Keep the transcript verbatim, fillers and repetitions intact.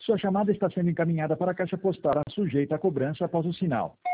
Sua chamada está sendo encaminhada para a caixa postal sujeita a cobrança após o sinal.